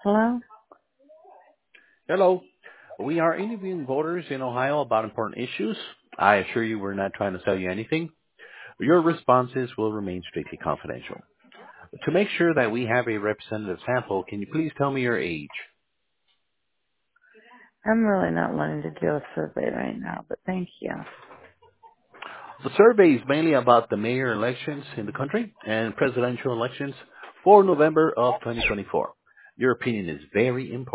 Hello? Hello. We are interviewing voters in Ohio about important issues. I assure you we're not trying to sell you anything. Your responses will remain strictly confidential. To make sure that we have a representative sample, can you please tell me your age? I'm really not wanting to do a survey right now, but thank you. The survey is mainly about the mayor elections in the country and presidential elections for November of 2024. Your opinion is very important.